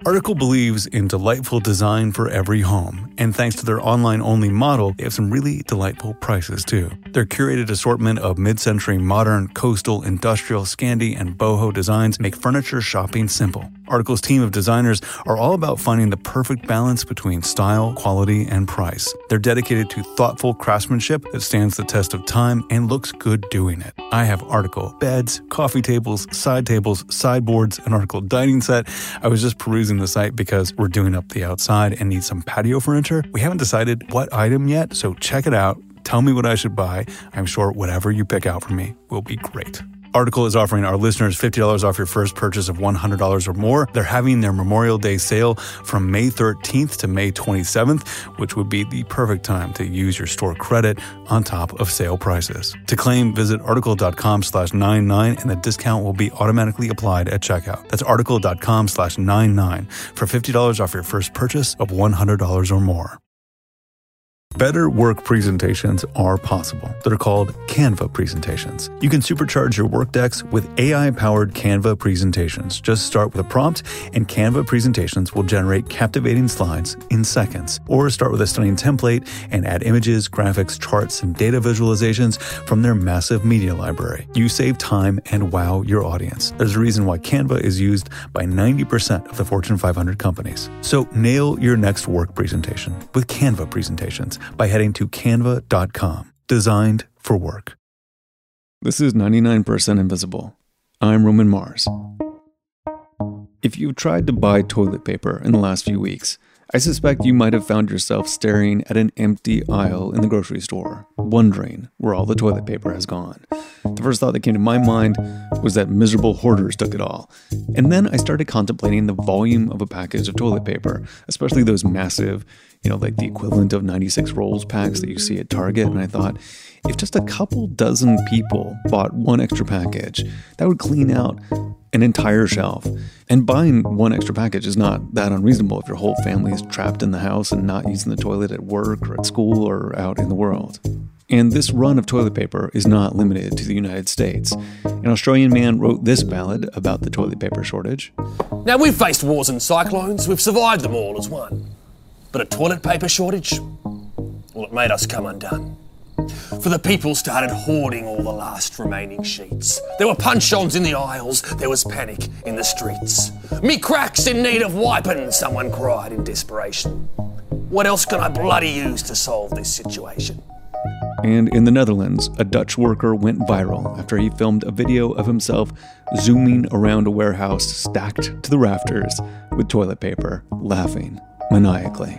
Article believes in delightful design for every home, and thanks to their online-only model, they have some really delightful prices too. Their curated assortment of mid-century modern, coastal, industrial, Scandi, and boho designs make furniture shopping simple. Article's team of designers are all about finding the perfect balance between style, quality, and price. They're dedicated to thoughtful craftsmanship that stands the test of time and looks good doing it. I have Article beds, coffee tables, sideboards, an Article dining set. I was just perusing the site because we're doing up the outside and need some patio furniture. We haven't decided what item yet, so check it out. Tell me what I should buy. I'm sure whatever you pick out for me will be great. Article is offering our listeners $50 off your first purchase of $100 or more. They're having their Memorial Day sale from May 13th to May 27th, which would be the perfect time to use your store credit on top of sale prices. To claim, visit article.com/99 and the discount will be automatically applied at checkout. That's article.com/99 for $50 off your first purchase of $100 or more. Better work presentations are possible. They're called Canva presentations. You can supercharge your work decks with AI-powered Canva presentations. Just start with a prompt, and Canva presentations will generate captivating slides in seconds. Or start with a stunning template and add images, graphics, charts, and data visualizations from their massive media library. You save time and wow your audience. There's a reason why Canva is used by 90% of the Fortune 500 companies. So nail your next work presentation with Canva presentations by heading to canva.com. Designed for work. This is 99% Invisible. I'm Roman Mars. If you've tried to buy toilet paper in the last few weeks, I suspect you might have found yourself staring at an empty aisle in the grocery store, wondering where all the toilet paper has gone. The first thought that came to my mind was that miserable hoarders took it all. And then I started contemplating the volume of a package of toilet paper, especially those massive, like the equivalent of 96 rolls packs that you see at Target. And I thought, if just a couple dozen people bought one extra package, that would clean out an entire shelf. And buying one extra package is not that unreasonable if your whole family is trapped in the house and not using the toilet at work or at school or out in the world. And this run of toilet paper is not limited to the United States. An Australian man wrote this ballad about the toilet paper shortage. Now, we've faced wars and cyclones, we've survived them all as one. But a toilet paper shortage? Well, it made us come undone. For the people started hoarding all the last remaining sheets. There were punch-ons in the aisles, there was panic in the streets. "Me crack's in need of wiping," someone cried in desperation. "What else can I bloody use to solve this situation?" And in the Netherlands, a Dutch worker went viral after he filmed a video of himself zooming around a warehouse stacked to the rafters with toilet paper, laughing maniacally.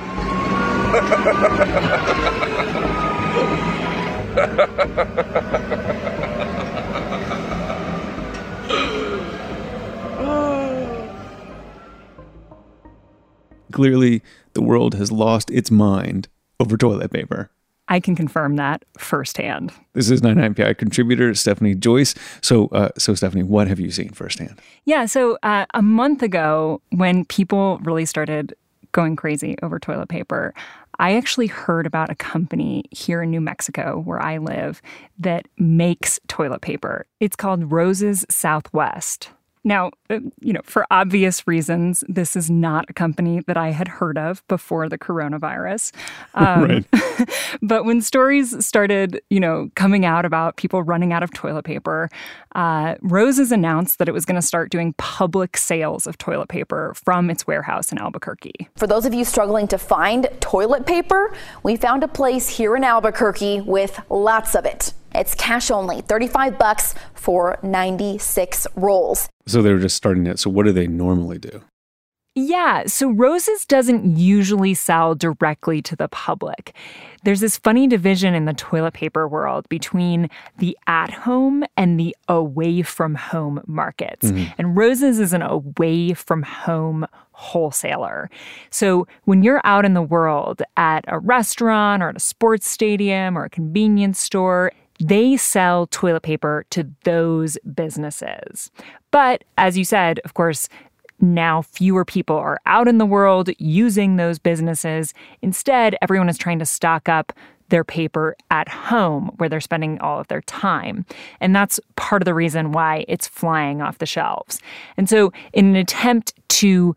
Clearly, the world has lost its mind over toilet paper. I can confirm that firsthand. This is 99PI contributor Stephanie Joyce. So Stephanie, what have you seen firsthand? Yeah, so a month ago, when people really started going crazy over toilet paper, I actually heard about a company here in New Mexico, where I live, that makes toilet paper. It's called Roses Southwest. Now, for obvious reasons, this is not a company that I had heard of before the coronavirus. Right. But when stories started, coming out about people running out of toilet paper, Roses announced that it was going to start doing public sales of toilet paper from its warehouse in Albuquerque. For those of you struggling to find toilet paper, we found a place here in Albuquerque with lots of it. It's cash only, $35 for 96 rolls. So they were just starting it. So what do they normally do? Yeah, so Roses doesn't usually sell directly to the public. There's this funny division in the toilet paper world between the at-home and the away-from-home markets. Mm-hmm. And Roses is an away-from-home wholesaler. So when you're out in the world at a restaurant or at a sports stadium or a convenience store, they sell toilet paper to those businesses. But as you said, of course, now fewer people are out in the world using those businesses. Instead, everyone is trying to stock up their paper at home where they're spending all of their time. And that's part of the reason why it's flying off the shelves. And so in an attempt to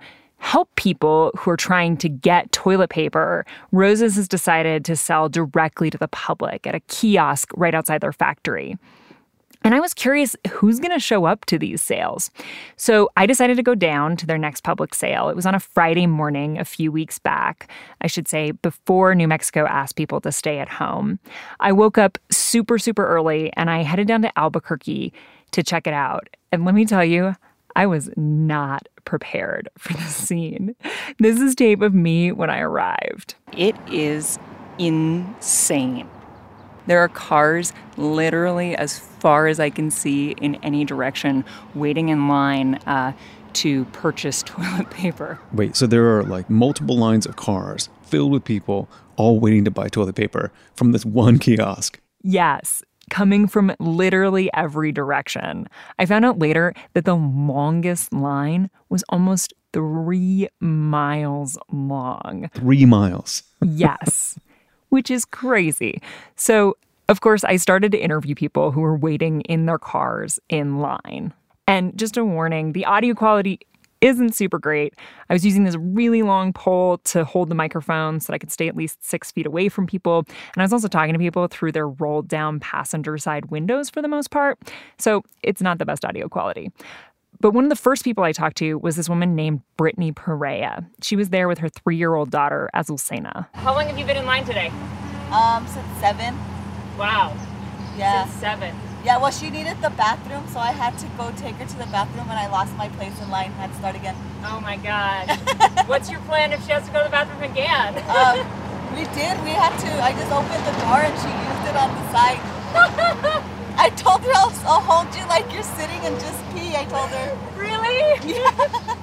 help people who are trying to get toilet paper, Rose's has decided to sell directly to the public at a kiosk right outside their factory. And I was curious who's going to show up to these sales. So I decided to go down to their next public sale. It was on a Friday morning a few weeks back, I should say, before New Mexico asked people to stay at home. I woke up super, super early and I headed down to Albuquerque to check it out. And let me tell you, I was not prepared for the scene. This is tape of me when I arrived. It is insane. There are cars literally as far as I can see in any direction waiting in line to purchase toilet paper. Wait, so there are like multiple lines of cars filled with people all waiting to buy toilet paper from this one kiosk? Yes, coming from literally every direction. I found out later that the longest line was almost 3 miles long. 3 miles? Yes. Which is crazy. So, of course, I started to interview people who were waiting in their cars in line. And just a warning, the audio quality isn't super great. I was using this really long pole to hold the microphone so that I could stay at least 6 feet away from people. And I was also talking to people through their rolled down passenger side windows for the most part. So it's not the best audio quality. But one of the first people I talked to was this woman named Brittany Perea. She was there with her 3-year-old daughter, Azucena. How long have you been in line today? Since 7. Wow. Yeah. Since 7. Yeah, well, she needed the bathroom, so I had to go take her to the bathroom, and I lost my place in line. Had to start again. Oh, my God. What's your plan if she has to go to the bathroom again? We did. We had to. I just opened the door, and she used it on the side. I told her I'll hold you like you're sitting and just pee, I told her. Really? Yeah.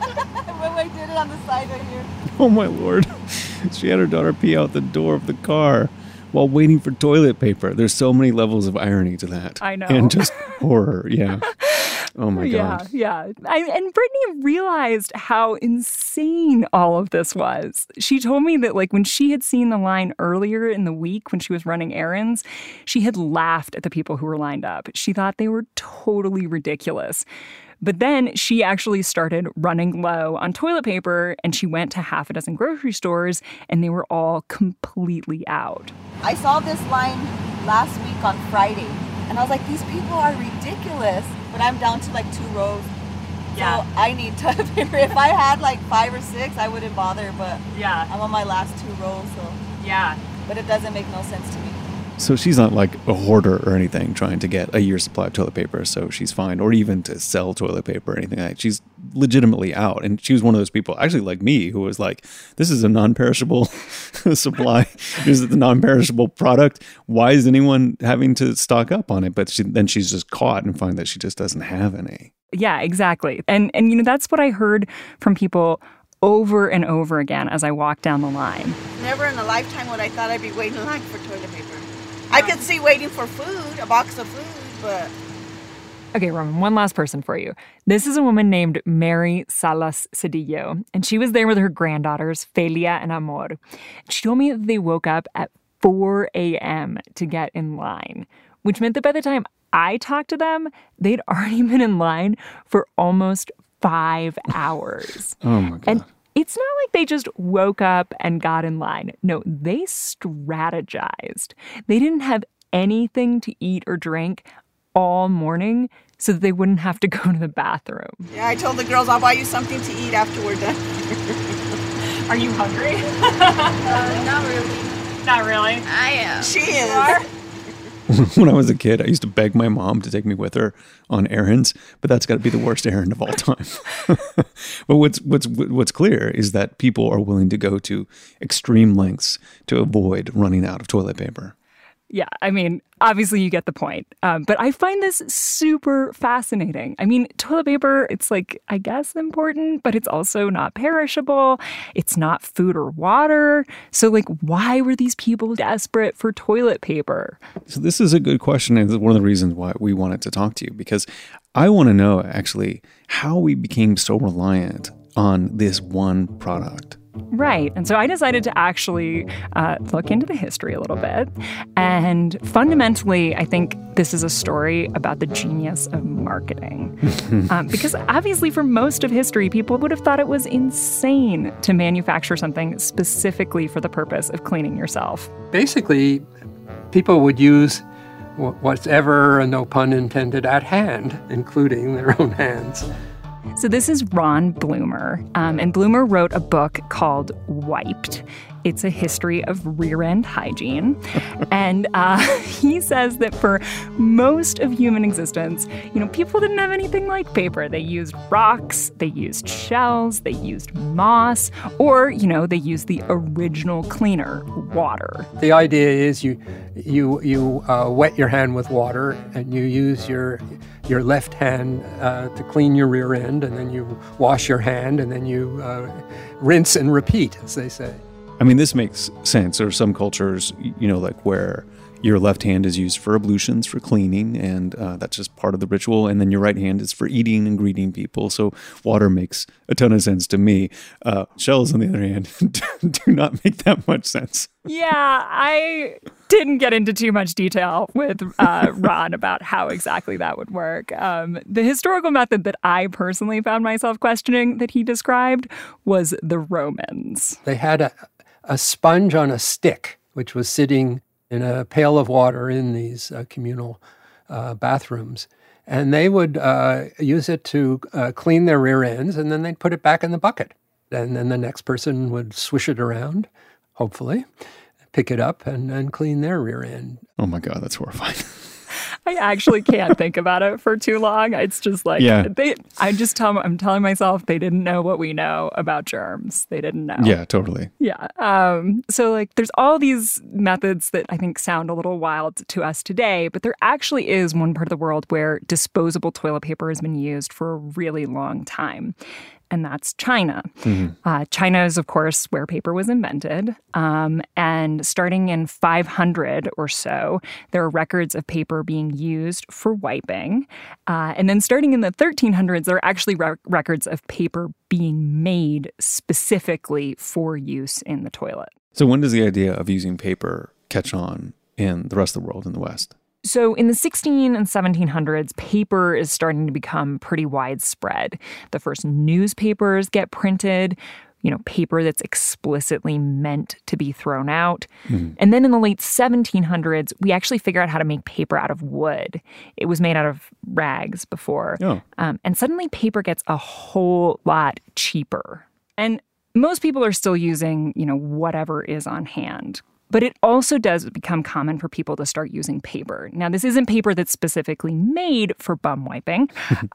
When I did it on the side right here. Oh my Lord. She had her daughter pee out the door of the car while waiting for toilet paper. There's so many levels of irony to that. I know. And just horror, yeah. Oh my God. Yeah. And Brittany realized how insane all of this was. She told me that like when she had seen the line earlier in the week when she was running errands, she had laughed at the people who were lined up. She thought they were totally ridiculous. But then she actually started running low on toilet paper and she went to half a dozen grocery stores and they were all completely out. I saw this line last week on Friday and I was like, these people are ridiculous. But I'm down to like 2 rows. Yeah. So I need toilet paper. If I had like 5 or 6, I wouldn't bother. But yeah, I'm on my last 2 rows. So yeah. But it doesn't make no sense to me. So she's not like a hoarder or anything trying to get a year's supply of toilet paper, so she's fine. Or even to sell toilet paper or anything like that. She's legitimately out. And she was one of those people, actually like me, who was like, this is a non-perishable supply. This is the non-perishable product. Why is anyone having to stock up on it? But then she's just caught and find that she just doesn't have any. Yeah, exactly. And you know, that's what I heard from people over and over again as I walked down the line. Never in a lifetime would I thought I'd be waiting in line for toilet paper. I could see waiting for food, a box of food, but... Okay, Roman, one last person for you. This is a woman named Mary Salas Cedillo, and she was there with her granddaughters, Felia and Amor. She told me that they woke up at 4 a.m. to get in line, which meant that by the time I talked to them, they'd already been in line for almost 5 hours. Oh, my God. And it's not like they just woke up and got in line. No, they strategized. They didn't have anything to eat or drink all morning so that they wouldn't have to go to the bathroom. Yeah, I told the girls I'll buy you something to eat after we're done. Are you hungry? Not really. Not really? I am. She is. When I was a kid, I used to beg my mom to take me with her on errands, but that's got to be the worst errand of all time. But what's clear is that people are willing to go to extreme lengths to avoid running out of toilet paper. Yeah, I mean, obviously you get the point. But I find this super fascinating. I mean, toilet paper, it's like, I guess important, but it's also not perishable. It's not food or water. So like, why were these people desperate for toilet paper? So this is a good question. And it's one of the reasons why we wanted to talk to you, because I want to know actually how we became so reliant on this one product. Right. And so I decided to actually look into the history a little bit. And fundamentally, I think this is a story about the genius of marketing. Because obviously, for most of history, people would have thought it was insane to manufacture something specifically for the purpose of cleaning yourself. Basically, people would use whatever, no pun intended, at hand, including their own hands. So this is Ron Bloomer, and Bloomer wrote a book called Wiped. It's a history of rear-end hygiene. And he says that for most of human existence, people didn't have anything like paper. They used rocks, they used shells, they used moss, or, they used the original cleaner, water. The idea is you wet your hand with water and you use your left hand to clean your rear end, and then you wash your hand, and then you rinse and repeat, as they say. I mean, this makes sense. There are some cultures, like where your left hand is used for ablutions, for cleaning, and that's just part of the ritual. And then your right hand is for eating and greeting people. So water makes a ton of sense to me. Shells, on the other hand, do not make that much sense. Yeah, I didn't get into too much detail with Ron about how exactly that would work. The historical method that I personally found myself questioning that he described was the Romans. They had a sponge on a stick, which was sitting in a pail of water in these communal bathrooms. And they would use it to clean their rear ends, and then they'd put it back in the bucket. And then the next person would swish it around, hopefully, pick it up and clean their rear end. Oh my God, that's horrifying. I actually can't think about it for too long. It's just like, I'm telling myself they didn't know what we know about germs. They didn't know. Yeah, totally. Yeah. So there's all these methods that I think sound a little wild to us today, but there actually is one part of the world where disposable toilet paper has been used for a really long time. And that's China. Mm-hmm. China is, of course, where paper was invented. And starting in 500 or so, there are records of paper being used for wiping. And then starting in the 1300s, there are actually records of paper being made specifically for use in the toilet. So when does the idea of using paper catch on in the rest of the world in the West? So in the 16 and 1700s, paper is starting to become pretty widespread. The first newspapers get printed, paper that's explicitly meant to be thrown out. Mm. And then in the late 1700s, we actually figure out how to make paper out of wood. It was made out of rags before. Oh. And suddenly paper gets a whole lot cheaper. And most people are still using, whatever is on hand. But it also does become common for people to start using paper. Now, this isn't paper that's specifically made for bum wiping.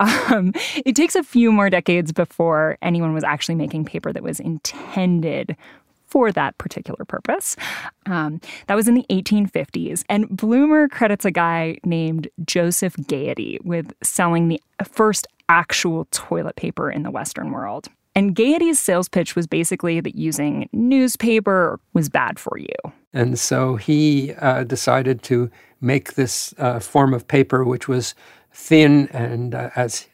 It takes a few more decades before anyone was actually making paper that was intended for that particular purpose. That was in the 1850s. And Bloomer credits a guy named Joseph Gaiety with selling the first actual toilet paper in the Western world. And Gaiety's sales pitch was basically that using newspaper was bad for you. And so he decided to make this form of paper, which was thin and, as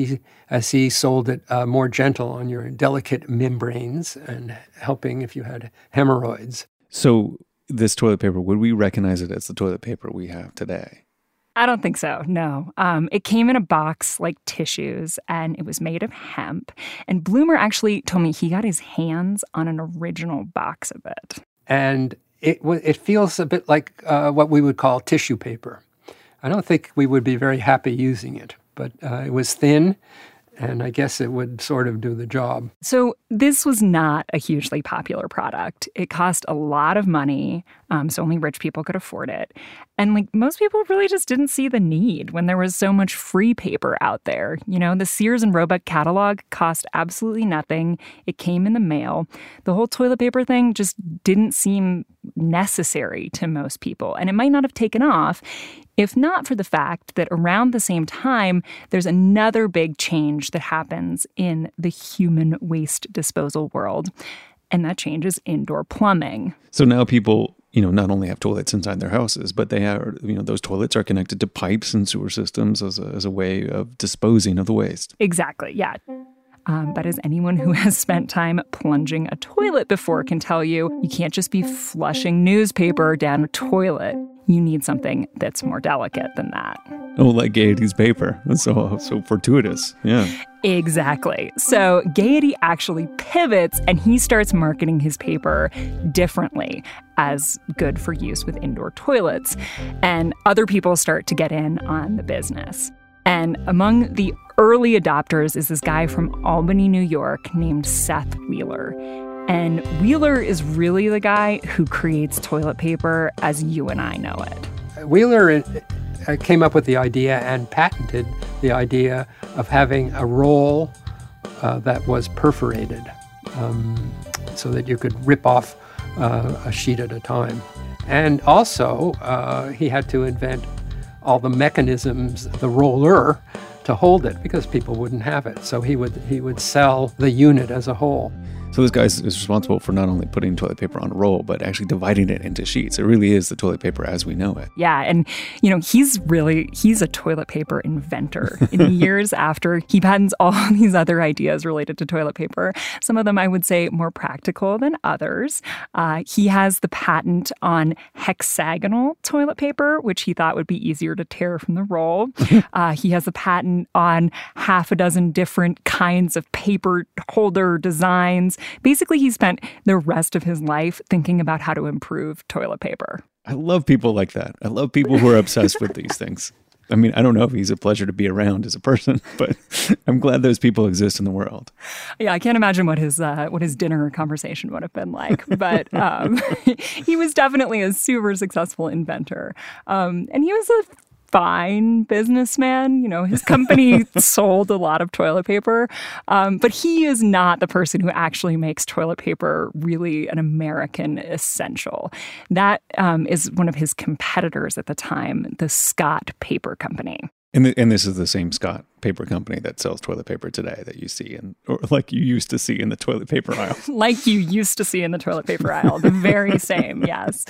he sold it, more gentle on your delicate membranes and helping if you had hemorrhoids. So this toilet paper, would we recognize it as the toilet paper we have today? I don't think so, no. It came in a box like tissues, and it was made of hemp. And Bloomer actually told me he got his hands on an original box of it. And it feels a bit like what we would call tissue paper. I don't think we would be very happy using it, but it was thin, and I guess it would sort of do the job. So this was not a hugely popular product. It cost a lot of money, so only rich people could afford it. And most people really just didn't see the need when there was so much free paper out there. The Sears and Roebuck catalog cost absolutely nothing. It came in the mail. The whole toilet paper thing just didn't seem necessary to most people. And it might not have taken off if not for the fact that around the same time, there's another big change that happens in the human waste disposal world. And that change is indoor plumbing. So now people, not only have toilets inside their houses, but they have, those toilets are connected to pipes and sewer systems as a way of disposing of the waste. Exactly, yeah. But as anyone who has spent time plunging a toilet before can tell you, you can't just be flushing newspaper down a toilet. You need something that's more delicate than that. Oh, like Gaiety's paper. That's so fortuitous. Yeah. Exactly. So Gaiety actually pivots and he starts marketing his paper differently as good for use with indoor toilets. And other people start to get in on the business. And among the early adopters is this guy from Albany, New York named Seth Wheeler. And Wheeler is really the guy who creates toilet paper as you and I know it. Wheeler came up with the idea and patented the idea of having a roll that was perforated so that you could rip off a sheet at a time. And also, he had to invent all the mechanisms, the roller, to hold it because people wouldn't have it. So he would sell the unit as a whole. So this guy is responsible for not only putting toilet paper on a roll, but actually dividing it into sheets. It really is the toilet paper as we know it. Yeah, and he's a toilet paper inventor. In years after, he patents all these other ideas related to toilet paper. Some of them, I would say, more practical than others. He has the patent on hexagonal toilet paper, which he thought would be easier to tear from the roll. He has a patent on half a dozen different kinds of paper holder designs. Basically, he spent the rest of his life thinking about how to improve toilet paper. I love people like that. I love people who are obsessed with these things. I mean, I don't know if he's a pleasure to be around as a person, but I'm glad those people exist in the world. Yeah, I can't imagine what his dinner conversation would have been like. But he was definitely a super successful inventor. And he was a fine businessman. His company sold a lot of toilet paper, but he is not the person who actually makes toilet paper really an American essential. That is one of his competitors at the time, the Scott Paper Company. And this is the same Scott Paper Company that sells toilet paper today that you see or like you used to see in the toilet paper aisle. Like you used to see in the toilet paper aisle. The very same, yes.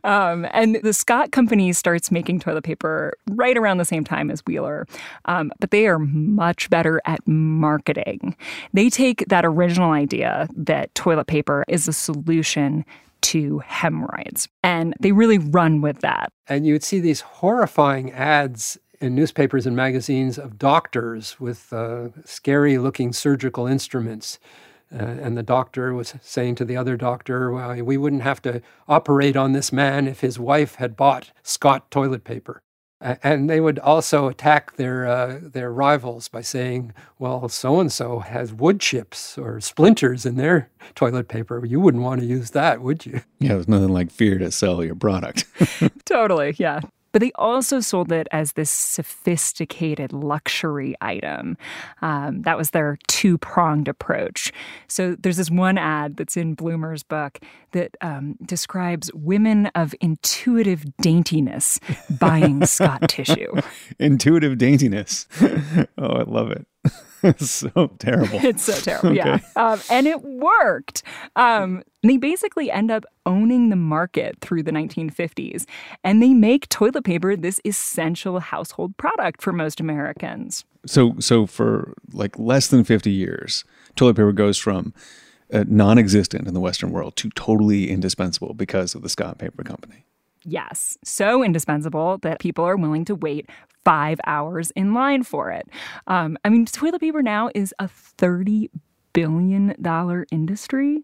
And the Scott Company starts making toilet paper right around the same time as Wheeler. But they are much better at marketing. They take that original idea that toilet paper is a solution to hemorrhoids, and they really run with that. And you would see these horrifying ads in newspapers and magazines of doctors with scary-looking surgical instruments. And the doctor was saying to the other doctor, well, we wouldn't have to operate on this man if his wife had bought Scott toilet paper. And they would also attack their rivals by saying, well, so-and-so has wood chips or splinters in their toilet paper. You wouldn't want to use that, would you? Yeah, there's nothing like fear to sell your product. Totally, yeah. But they also sold it as this sophisticated luxury item. That was their two-pronged approach. So there's this one ad that's in Bloomer's book that describes women of intuitive daintiness buying Scott tissue. Intuitive daintiness. Oh, I love it. It's so terrible. It's so terrible, okay. Yeah. And it worked. They basically end up owning the market through the 1950s. And they make toilet paper this essential household product for most Americans. So for like less than 50 years, toilet paper goes from non-existent in the Western world to totally indispensable because of the Scott Paper Company. Yes, so indispensable that people are willing to wait 5 hours in line for it. Toilet paper now is a $30 billion industry.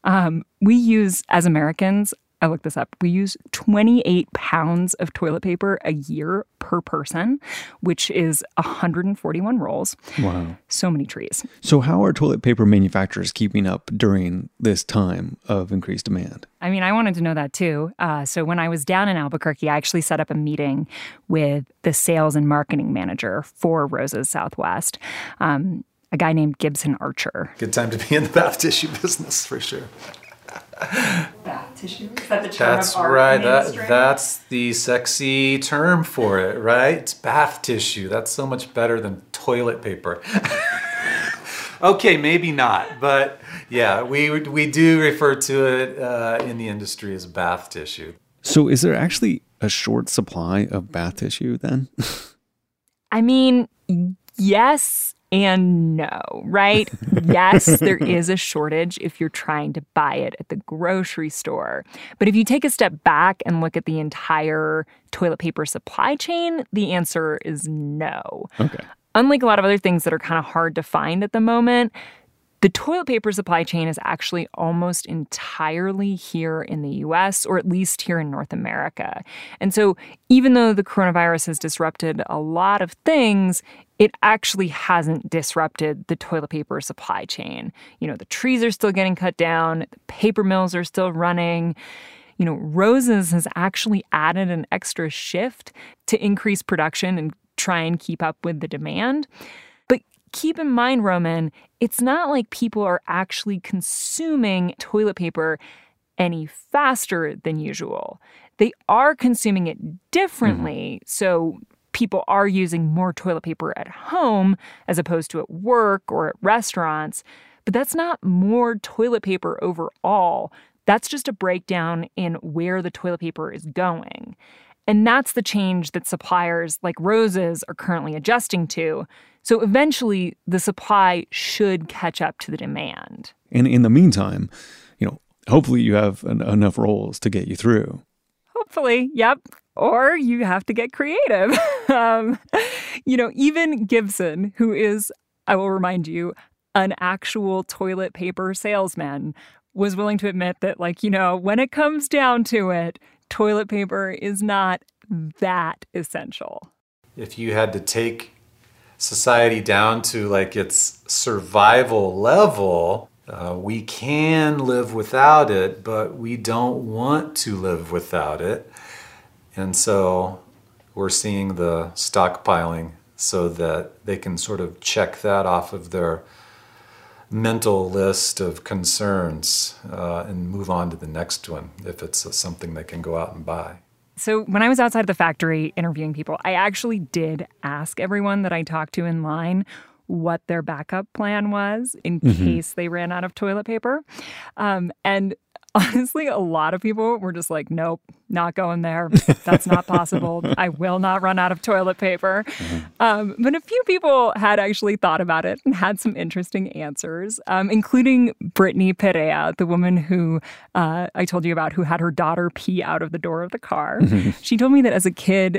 We use, as Americans, I looked this up, we use 28 pounds of toilet paper a year per person, which is 141 rolls. Wow. So many trees. So how are toilet paper manufacturers keeping up during this time of increased demand? I wanted to know that too. So when I was down in Albuquerque, I actually set up a meeting with the sales and marketing manager for Rosa's Southwest, a guy named Gibson Archer. Good time to be in the bath tissue business, for sure. Bath tissue? Is that the term That's of art right. in the industry? That's the sexy term for it, right? It's bath tissue. That's so much better than toilet paper. Okay, maybe not, but yeah, we do refer to it in the industry as bath tissue. So is there actually a short supply of bath tissue then? Yes and no, right? Yes, there is a shortage if you're trying to buy it at the grocery store. But if you take a step back and look at the entire toilet paper supply chain, the answer is no. Okay. Unlike a lot of other things that are kind of hard to find at the moment, the toilet paper supply chain is actually almost entirely here in the U.S., or at least here in North America. And so even though the coronavirus has disrupted a lot of things, it actually hasn't disrupted the toilet paper supply chain. You know, the trees are still getting cut down, the paper mills are still running. You know, Roses has actually added an extra shift to increase production and try and keep up with the demand. But keep in mind, Roman, it's not like people are actually consuming toilet paper any faster than usual. They are consuming it differently. So people are using more toilet paper at home as opposed to at work or at restaurants. But that's not more toilet paper overall. That's just a breakdown in where the toilet paper is going. And that's the change that suppliers like Roses are currently adjusting to. So eventually, the supply should catch up to the demand. And in the meantime, you know, hopefully you have enough rolls to get you through. Hopefully, yep. Or you have to get creative. You know, even Gibson, who is, I will remind you, an actual toilet paper salesman, was willing to admit that, like, you know, when it comes down to it, toilet paper is not that essential. If you had to take society down to like its survival level, we can live without it, but we don't want to live without it. And so we're seeing the stockpiling so that they can sort of check that off of their mental list of concerns and move on to the next one if it's something they can go out and buy. So when I was outside of the factory interviewing people, I actually did ask everyone that I talked to in line what their backup plan was in case they ran out of toilet paper. And honestly, a lot of people were just like, nope, not going there. That's not possible. I will not run out of toilet paper. But a few people had actually thought about it and had some interesting answers, including Brittany Perea, the woman who I told you about, who had her daughter pee out of the door of the car. She told me that as a kid,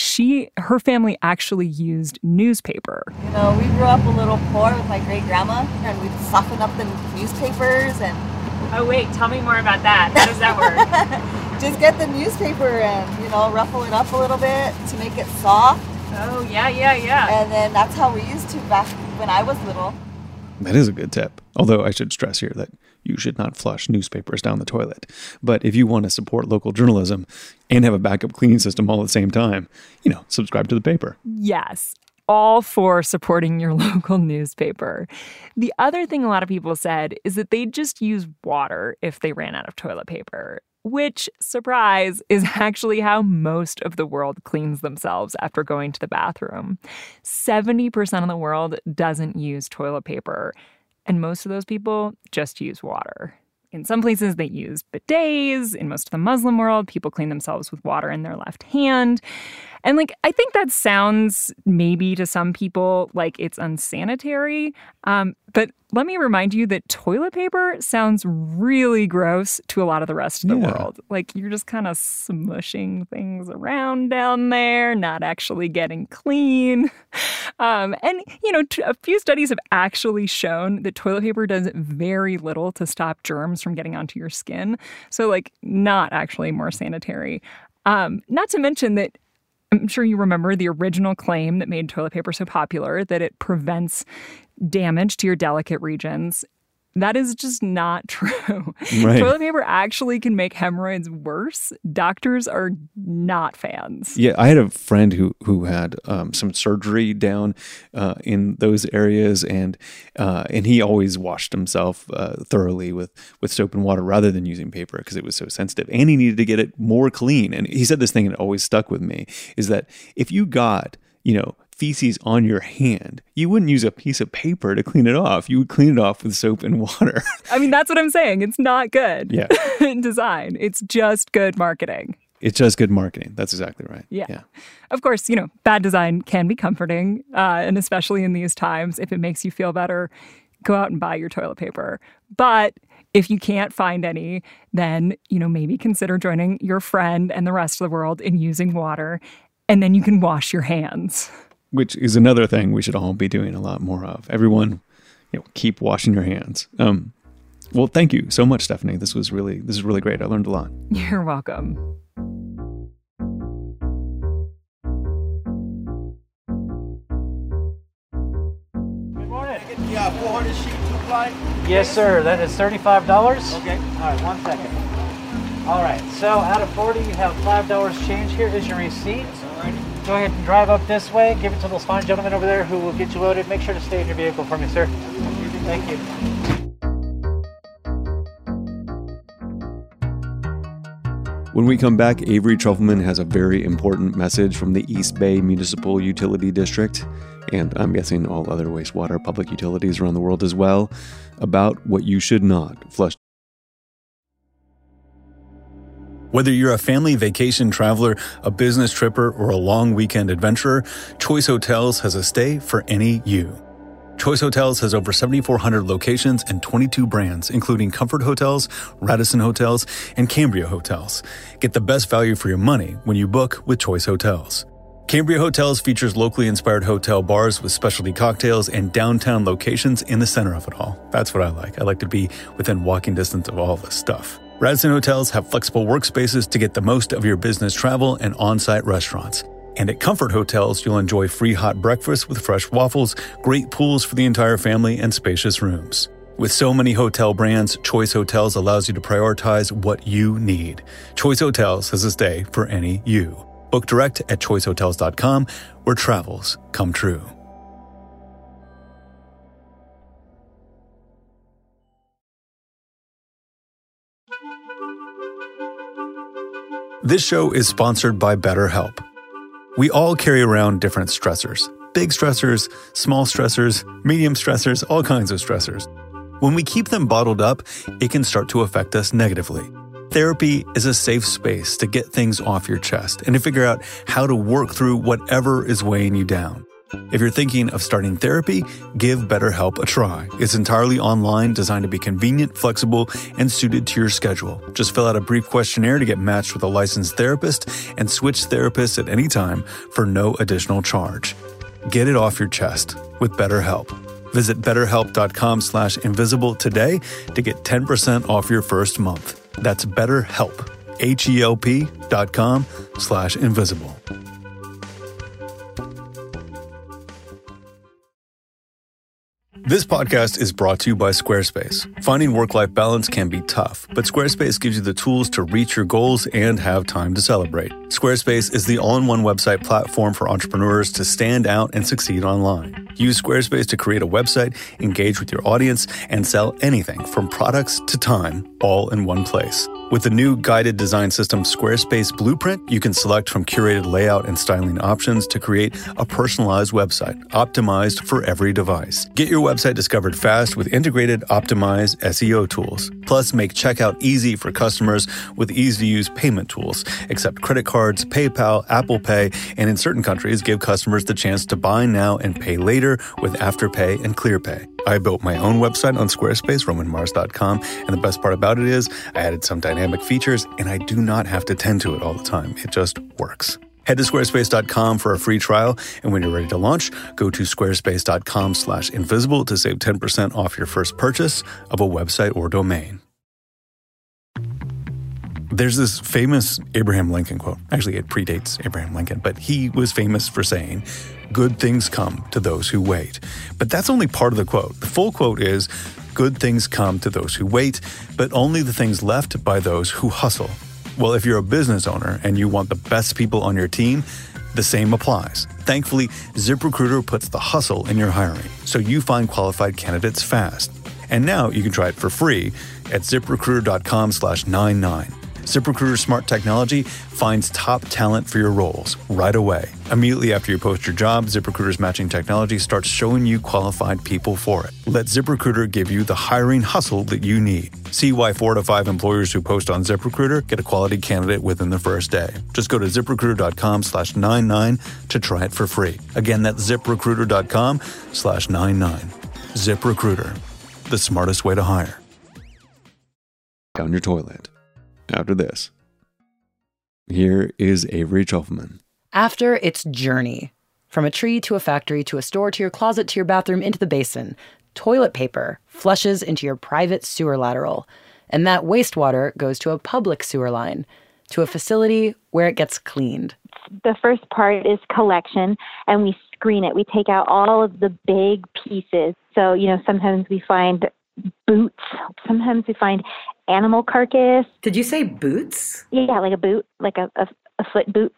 her family actually used newspaper. You know, we grew up a little poor with my great-grandma, and we'd soften up the newspapers and... Oh, wait, tell me more about that. How does that work? Just get the newspaper and, you know, ruffle it up a little bit to make it soft. Oh, yeah. And then that's how we used to back when I was little. That is a good tip. Although I should stress here that you should not flush newspapers down the toilet. But if you want to support local journalism and have a backup cleaning system all at the same time, you know, subscribe to the paper. Yes. All for supporting your local newspaper. The other thing a lot of people said is that they'd just use water if they ran out of toilet paper, which, surprise, is actually how most of the world cleans themselves after going to the bathroom. 70% of the world doesn't use toilet paper, and most of those people just use water. In some places, they use bidets. In most of the Muslim world, people clean themselves with water in their left hand. And, like, I think that sounds maybe to some people like it's unsanitary. But let me remind you that toilet paper sounds really gross to a lot of the rest of the world. Like, you're just kind of smushing things around down there, not actually getting clean. And, you know, a few studies have actually shown that toilet paper does very little to stop germs from getting onto your skin. So, like, not actually more sanitary. Not to mention that I'm sure you remember the original claim that made toilet paper so popular, that it prevents damage to your delicate regions. That is just not true. Right. Toilet paper actually can make hemorrhoids worse. Doctors are not fans. Yeah, I had a friend who had some surgery down in those areas, and he always washed himself thoroughly with soap and water rather than using paper because it was so sensitive, and he needed to get it more clean. And he said this thing, and it always stuck with me, is that if you got, you know, feces on your hand, you wouldn't use a piece of paper to clean it off. You would clean it off with soap and water. I mean, that's what I'm saying. It's not good Yeah. design. It's just good marketing. It's just good marketing. That's exactly right. Yeah. Of course, bad design can be comforting, and especially in these times, if it makes you feel better, go out and buy your toilet paper. But if you can't find any, then, maybe consider joining your friend and the rest of the world in using water, and then you can wash your hands. Which is another thing we should all be doing a lot more of. Everyone, keep washing your hands. Well, thank you so much, Stephanie. This is really great. I learned a lot. You're welcome. Good morning. Get the 400 sheet 2-ply. Yes, sir. That is $35. Okay. All right, 1 second. All right, so out of 40, you have $5 change. Here is your receipt. All righty. Go ahead and drive up this way. Give it to those fine gentlemen over there who will get you loaded. Make sure to stay in your vehicle for me, sir. Thank you. When we come back, Avery Trufelman has a very important message from the East Bay Municipal Utility District, and I'm guessing all other wastewater public utilities around the world as well, about what you should not flush. Whether you're a family vacation traveler, a business tripper, or a long weekend adventurer, Choice Hotels has a stay for any you. Choice Hotels has over 7,400 locations and 22 brands, including Comfort Hotels, Radisson Hotels, and Cambria Hotels. Get the best value for your money when you book with Choice Hotels. Cambria Hotels features locally inspired hotel bars with specialty cocktails and downtown locations in the center of it all. That's what I like. I like to be within walking distance of all this stuff. Radisson Hotels have flexible workspaces to get the most of your business travel and on-site restaurants. And at Comfort Hotels, you'll enjoy free hot breakfast with fresh waffles, great pools for the entire family, and spacious rooms. With so many hotel brands, Choice Hotels allows you to prioritize what you need. Choice Hotels has a stay for any you. Book direct at choicehotels.com, where travels come true. This show is sponsored by BetterHelp. We all carry around different stressors. Big stressors, small stressors, medium stressors, all kinds of stressors. When we keep them bottled up, it can start to affect us negatively. Therapy is a safe space to get things off your chest and to figure out how to work through whatever is weighing you down. If you're thinking of starting therapy, give BetterHelp a try. It's entirely online, designed to be convenient, flexible, and suited to your schedule. Just fill out a brief questionnaire to get matched with a licensed therapist and switch therapists at any time for no additional charge. Get it off your chest with BetterHelp. Visit BetterHelp.com/invisible today to get 10% off your first month. That's BetterHelp, HELP.com/invisible. This podcast is brought to you by Squarespace. Finding work-life balance can be tough, but Squarespace gives you the tools to reach your goals and have time to celebrate. Squarespace is the all-in-one website platform for entrepreneurs to stand out and succeed online. Use Squarespace to create a website, engage with your audience, and sell anything from products to time, all in one place. With the new guided design system Squarespace Blueprint, you can select from curated layout and styling options to create a personalized website, optimized for every device. Get your website discovered fast with integrated, optimized SEO tools. Plus, make checkout easy for customers with easy-to-use payment tools. Accept credit cards, PayPal, Apple Pay, and in certain countries, give customers the chance to buy now and pay later with Afterpay and ClearPay. I built my own website on Squarespace, RomanMars.com, and the best part about it is I added some dynamic features, and I do not have to tend to it all the time. It just works. Head to squarespace.com for a free trial, and when you're ready to launch, go to squarespace.com/invisible to save 10% off your first purchase of a website or domain. There's this famous Abraham Lincoln quote. Actually, it predates Abraham Lincoln, but he was famous for saying, "Good things come to those who wait." But that's only part of the quote. The full quote is, "Good things come to those who wait, but only the things left by those who hustle." Well, if you're a business owner and you want the best people on your team, the same applies. Thankfully, ZipRecruiter puts the hustle in your hiring, so you find qualified candidates fast. And now you can try it for free at ZipRecruiter.com/99. ZipRecruiter's smart technology finds top talent for your roles right away. Immediately after you post your job, ZipRecruiter's matching technology starts showing you qualified people for it. Let ZipRecruiter give you the hiring hustle that you need. See why 4 to 5 employers who post on ZipRecruiter get a quality candidate within the first day. Just go to ZipRecruiter.com/99 to try it for free. Again, that's ZipRecruiter.com/99. ZipRecruiter, the smartest way to hire. Down your toilet. After this, here is Avery Trufelman. After its journey, from a tree to a factory to a store to your closet to your bathroom into the basin, toilet paper flushes into your private sewer lateral, and that wastewater goes to a public sewer line, to a facility where it gets cleaned. The first part is collection, and we screen it. We take out all of the big pieces. So, sometimes we find boots. Sometimes we find animal carcass. Did you say boots? Yeah, like a boot, like a foot boot.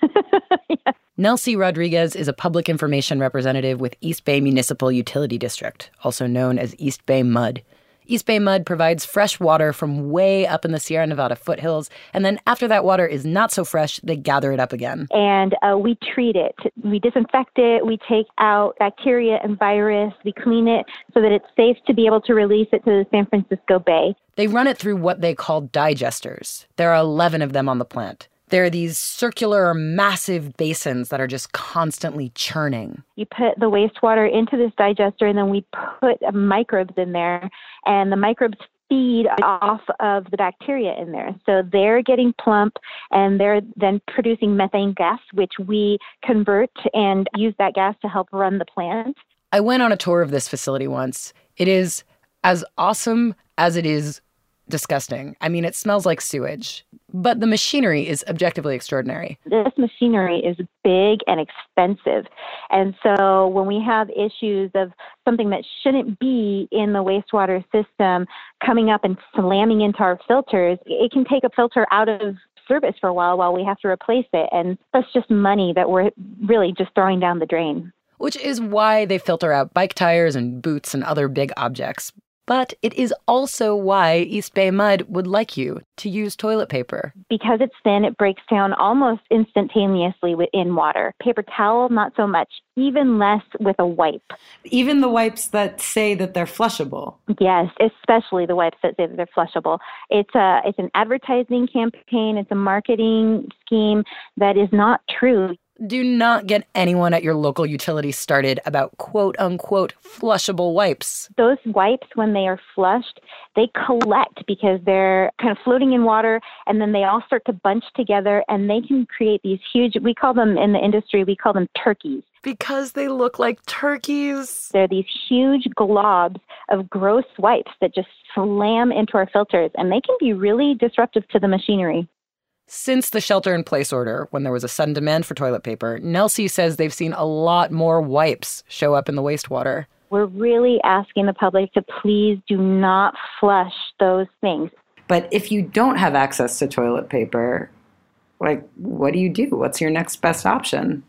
Yeah. Nelsie Rodriguez is a public information representative with East Bay Municipal Utility District, also known as East Bay Mud. East Bay Mud provides fresh water from way up in the Sierra Nevada foothills, and then after that water is not so fresh, they gather it up again. And we treat it. We disinfect it. We take out bacteria and virus. We clean it so that it's safe to be able to release it to the San Francisco Bay. They run it through what they call digesters. There are 11 of them on the plant. There are these circular, massive basins that are just constantly churning. You put the wastewater into this digester, and then we put microbes in there, and the microbes feed off of the bacteria in there. So they're getting plump, and they're then producing methane gas, which we convert and use that gas to help run the plant. I went on a tour of this facility once. It is as awesome as it is disgusting. I mean, it smells like sewage, but the machinery is objectively extraordinary. This machinery is big and expensive. And so when we have issues of something that shouldn't be in the wastewater system coming up and slamming into our filters, it can take a filter out of service for a while we have to replace it. And that's just money that we're really just throwing down the drain. Which is why they filter out bike tires and boots and other big objects. But it is also why East Bay Mud would like you to use toilet paper. Because it's thin, it breaks down almost instantaneously in water. Paper towel, not so much, even less with a wipe. Even the wipes that say that they're flushable. Yes, especially the wipes that say that they're flushable. It's an advertising campaign. It's a marketing scheme that is not true. Do not get anyone at your local utility started about quote-unquote flushable wipes. Those wipes, when they are flushed, they collect because they're kind of floating in water, and then they all start to bunch together, and they can create these huge, we call them in the industry, we call them turkeys. Because they look like turkeys. They're these huge globs of gross wipes that just slam into our filters, and they can be really disruptive to the machinery. Since the shelter-in-place order, when there was a sudden demand for toilet paper, Nelsie says they've seen a lot more wipes show up in the wastewater. We're really asking the public to please do not flush those things. But if you don't have access to toilet paper, what do you do? What's your next best option?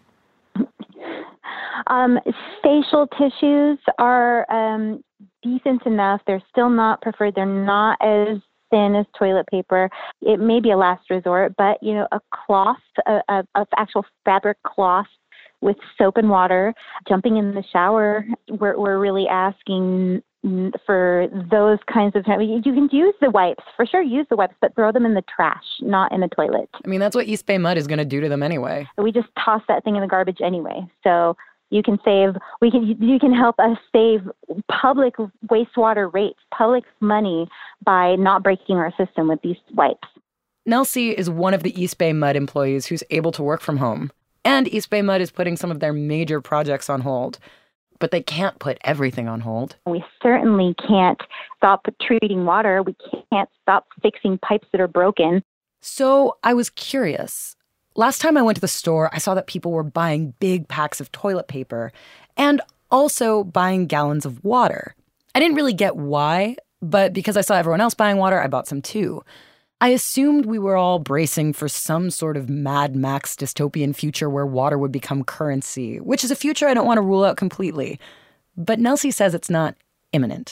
Facial tissues are decent enough. They're still not preferred. They're not as thin as toilet paper. It may be a last resort, but a cloth, of actual fabric cloth with soap and water, jumping in the shower. We're really asking for those kinds of. You can use the wipes, for sure. Use the wipes, but throw them in the trash, not in the toilet. I mean, that's what East Bay Mud is going to do to them anyway. We just toss that thing in the garbage anyway. So you can help us save public wastewater rates, public money by not breaking our system with these wipes. Nelsie is one of the East Bay Mud employees who's able to work from home. And East Bay Mud is putting some of their major projects on hold. But they can't put everything on hold. We certainly can't stop treating water. We can't stop fixing pipes that are broken. So I was curious. Last time I went to the store, I saw that people were buying big packs of toilet paper and also buying gallons of water. I didn't really get why, but because I saw everyone else buying water, I bought some too. I assumed we were all bracing for some sort of Mad Max dystopian future where water would become currency, which is a future I don't want to rule out completely. But Nelsie says it's not imminent.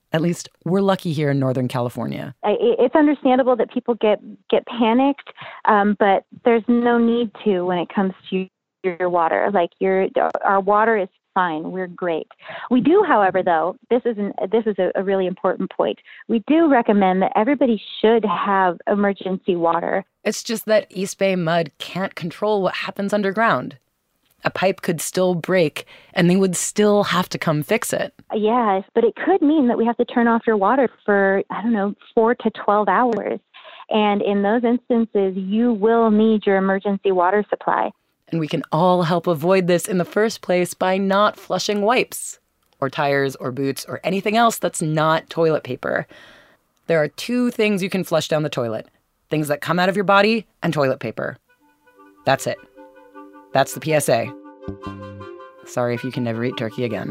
At least we're lucky here in Northern California. It's understandable that people get panicked, but there's no need to when it comes to your water. Like our water is fine. We're great. We do, however, though, this is a really important point. We do recommend that everybody should have emergency water. It's just that East Bay mud can't control what happens underground. A pipe could still break, and they would still have to come fix it. Yes, but it could mean that we have to turn off your water for, 4 to 12 hours. And in those instances, you will need your emergency water supply. And we can all help avoid this in the first place by not flushing wipes, or tires, or boots, or anything else that's not toilet paper. There are 2 things you can flush down the toilet: things that come out of your body and toilet paper. That's it. That's the PSA. Sorry if you can never eat turkey again.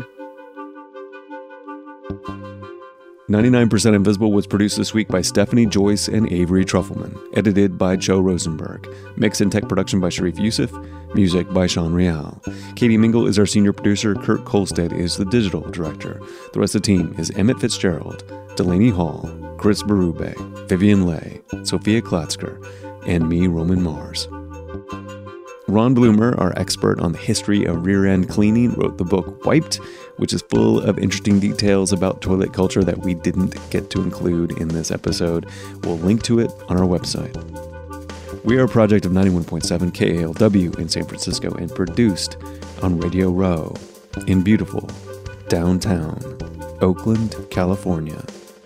99% Invisible was produced this week by Stephanie Joyce and Avery Trufelman. Edited by Joe Rosenberg. Mix and tech production by Sharif Youssef. Music by Sean Real. Katie Mingle is our senior producer. Kurt Kolstad is the digital director. The rest of the team is Emmett Fitzgerald, Delaney Hall, Chris Berube, Vivian Leigh, Sophia Klatzker, and me, Roman Mars. Ron Bloomer, our expert on the history of rear-end cleaning, wrote the book Wiped, which is full of interesting details about toilet culture that we didn't get to include in this episode. We'll link to it on our website. We are a project of 91.7 KALW in San Francisco and produced on Radio Row in beautiful downtown Oakland, California.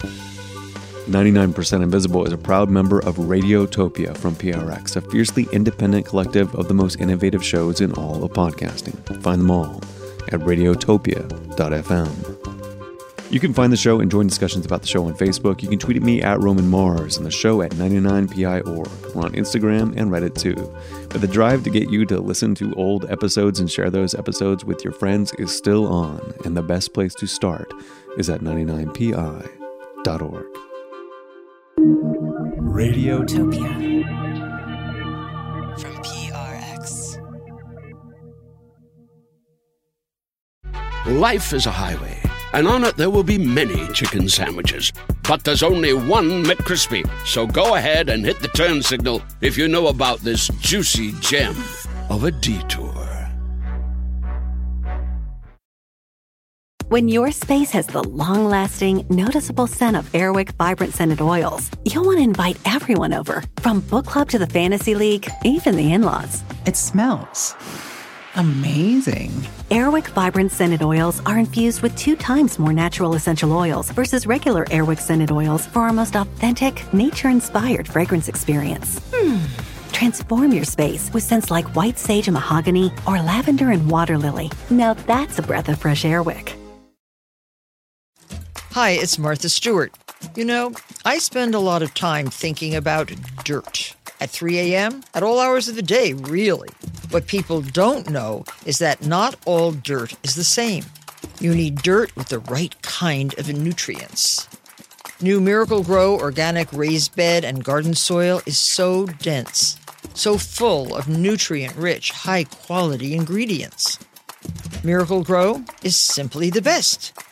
99% Invisible is a proud member of Radiotopia from PRX, a fiercely independent collective of the most innovative shows in all of podcasting. Find them all at radiotopia.fm. You can find the show and join discussions about the show on Facebook. You can tweet at me at Roman Mars and the show at 99PI.org. We're on Instagram and Reddit too. But the drive to get you to listen to old episodes and share those episodes with your friends is still on, and the best place to start is at 99PI.org. Radiotopia from PRX. Life is a highway, and on it there will be many chicken sandwiches. But there's only one McCrispy. So go ahead and hit the turn signal if you know about this juicy gem of a detour. When your space has the long-lasting, noticeable scent of Airwick Vibrant Scented Oils, you'll want to invite everyone over, from book club to the fantasy league, even the in-laws. It smells amazing. Airwick Vibrant Scented Oils are infused with 2 times more natural essential oils versus regular Airwick Scented Oils for our most authentic, nature-inspired fragrance experience. Transform your space with scents like white sage and mahogany or lavender and water lily. Now that's a breath of fresh Airwick. Hi, it's Martha Stewart. You know, I spend a lot of time thinking about dirt. At 3 a.m., at all hours of the day, really. What people don't know is that not all dirt is the same. You need dirt with the right kind of nutrients. New Miracle-Gro organic raised bed and garden soil is so dense, so full of nutrient-rich, high-quality ingredients. Miracle-Gro is simply the best.